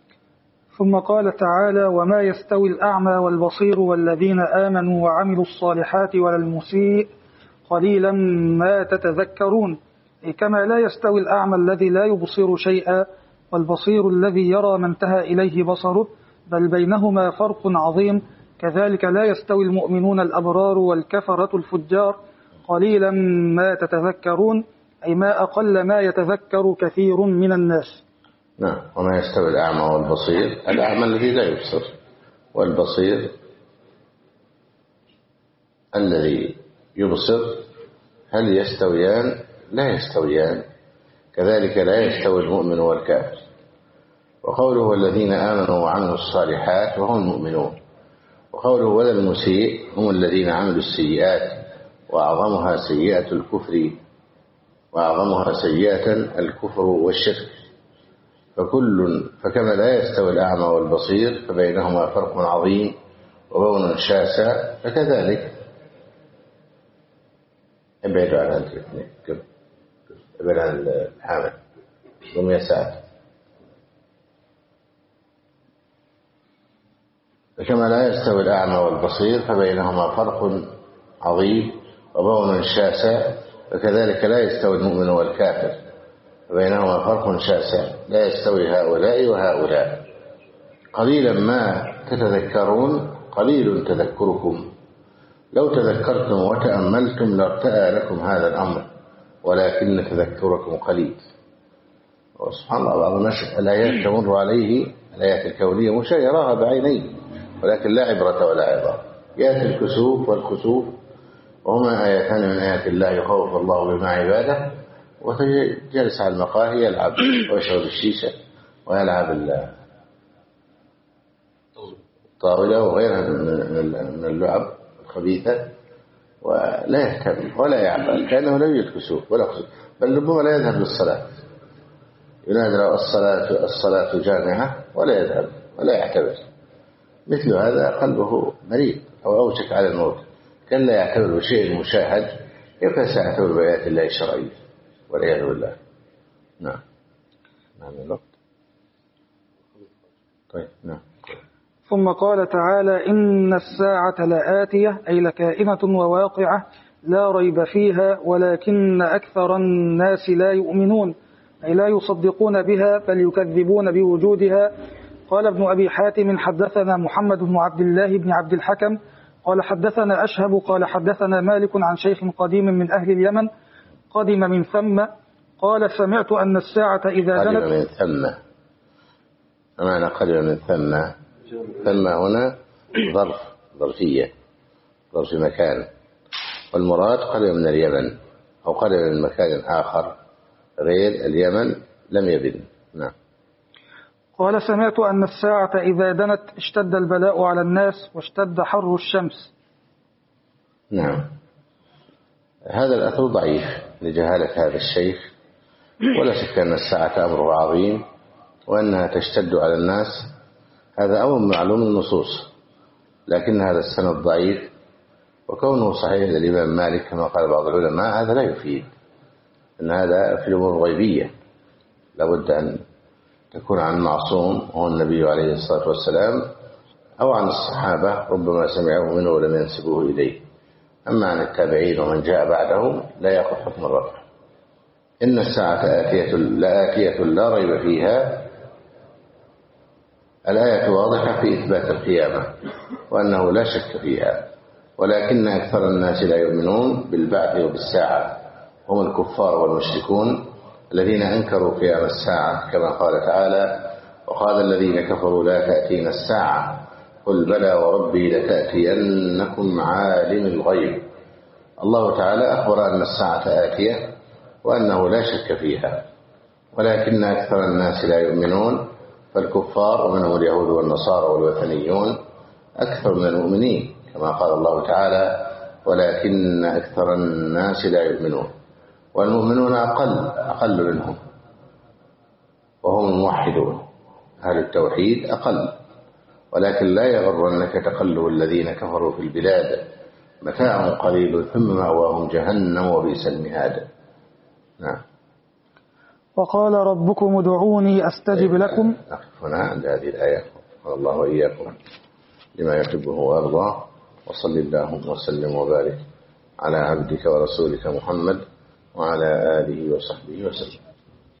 ثم قال تعالى وما يستوي الأعمى والبصير والذين آمنوا وعملوا الصالحات ولا المسيء قليلا ما تتذكرون، كما لا يستوي الأعمى الذي لا يبصر شيئا والبصير الذي يرى ما انتهى إليه بصره، بل بينهما فرق عظيم. كذلك لا يستوي المؤمنون الأبرار والكفرة الفجار قليلا ما تتذكرون، أي ما أقل ما يتذكر كثير من الناس. نعم. وما يستوي الأعمى والبصير، الأعمى الذي لا يبصر، والبصير الذي يبصر، هل يستويان؟ لا يستويان. كذلك لا يستوي المؤمن والكافر. وقوله والذين آمنوا وعملوا الصالحات وهم المؤمنون، وقوله ولا المسيء هم الذين عملوا السيئات وأعظمها سيئة الكفر وأعظمها سيئة الكفر والشرك. فكل فكما لا يستوي الأعمى والبصير فبينهما فرق عظيم وبون شاسع، فكذلك ابعدوا عن الاثنين، ابعد عن الحامل ضم يسار. فكما لا يستوي الأعمى والبصير فبينهما فرق عظيم وبون شاسع، فكذلك لا يستوي المؤمن والكافر فبينهما فرق شاسع، لا يستوي هؤلاء وهؤلاء. قليلا ما تتذكرون، قليل تذكركم، لو تذكرتم وتأملتم لارتأى لكم هذا الأمر ولكن تذكركم قليل. وسبحان الله بعض الناس الآيات تمر عليه، الآيات الكونية مش يراها بعينيه ولكن لا عبرة ولا عظة. يأتي الكسوف والخسوف وهما آيتان من آيات الله يخوف الله بما عباده، وجلس على المقاهي يلعب ويشرب الشيشة ويلعب الطاولة وغيرها من اللعب الخبيثة، ولا يهتم ولا يعمل كأنه لا يوجد كسوف ولا خسوف، بل ربما لا يذهب للصلاة، ينادى له الصلاة الصلاة جامعة ولا يذهب ولا يعتبر. مثل هذا قلبه مريض أو أوشك على الموت، كان لا يعتبر بشيء مشاهد، كيف سيعتبر بآيات الله الشرعية والعياذ بالله. نعم. نعم الوقت. طيب نعم. ثم قال تعالى إن الساعة لآتية أي لكائنة وواقعة لا ريب فيها ولكن أكثر الناس لا يؤمنون أي لا يصدقون بها بل يكذبون بوجودها. قال ابن أبي حاتم حدثنا محمد بن عبد الله بن عبد الحكم قال حدثنا أشهب قال حدثنا مالك عن شيخ قديم من أهل اليمن قدم من ثم قال سمعت أن الساعة إذا قدم دنت من ثم. معنى قدم من ثم، ثم هنا ظرف، ظرفية، ظرف مكان، والمراد قدم من اليمن أو قدم من مكان آخر غير اليمن لم يبن. نعم. قال سمعت أن الساعة إذا دنت اشتد البلاء على الناس واشتد حر الشمس. نعم. هذا الأثر ضعيف لجهالة هذا الشيخ، ولا شك أن الساعة أمره عظيم وأنها تشتد على الناس، هذا أمر معلوم النصوص، لكن هذا السند ضعيف، وكونه صحيح للإمام مالك كما قال بعض العلماء هذا لا يفيد أن هذا في الأمور الغيبية لابد أن تكون عن معصوم وهو النبي عليه الصلاة والسلام، أو عن الصحابة ربما سمعوا منه ولم ينسبوه إليه. أما عن التابعين ومن جاء بعدهم لا يأخذ حكم الرفع. إن الساعة آتية لآتية لا ريب فيها، الآية واضحة في إثبات القيامة وأنه لا شك فيها، ولكن أكثر الناس لا يؤمنون بالبعث وبالساعة، هم الكفار والمشركون الذين أنكروا قيام الساعة كما قال تعالى وقال الذين كفروا لا تأتينا الساعة قل بلى وربي لتأتينكم عالم الغيب. الله تعالى أخبر أن الساعة آتية وأنه لا شك فيها، ولكن أكثر الناس لا يؤمنون، فالكفار ومنهم اليهود والنصارى والوثنيون أكثر من المؤمنين كما قال الله تعالى ولكن أكثر الناس لا يؤمنون، والمؤمنون أقل أقل منهم وهم الموحدون، أهل التوحيد أقل، ولكن لا يغرنك تقلب الذين كفروا في البلاد متاع قليل ثم مأواهم جهنم وبئس المهاد. نعم. وقال ربكم ادعوني أستجب لكم. نقف هنا عند هذه الآية، قال الله وإياكم لما يحبه ويرضاه، وصل اللهم وسلم وبارك على عبدك ورسولك محمد وعلى آله وصحبه وسلم.